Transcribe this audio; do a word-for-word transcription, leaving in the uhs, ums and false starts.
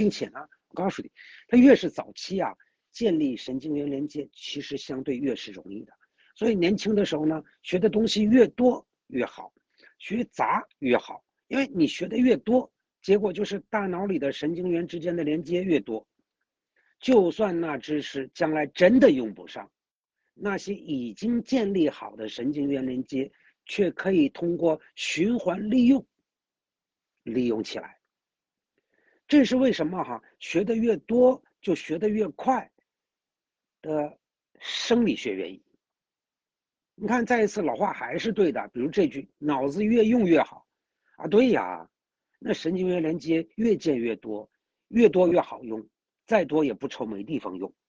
并且呢，我告诉你，它越是早期啊，建立神经元连接其实相对越是容易的。所以年轻的时候呢，学的东西越多越好，学杂越好，因为你学的越多，结果就是大脑里的神经元之间的连接越多。就算那知识将来真的用不上，那些已经建立好的神经元连接，却可以通过循环利用利用起来。这是为什么哈？学的越多就学的越快的生理学原因。你看，再一次老话还是对的，比如这句“脑子越用越好”，啊，对呀，那神经元连接越建越多，越多越好用，再多也不愁没地方用。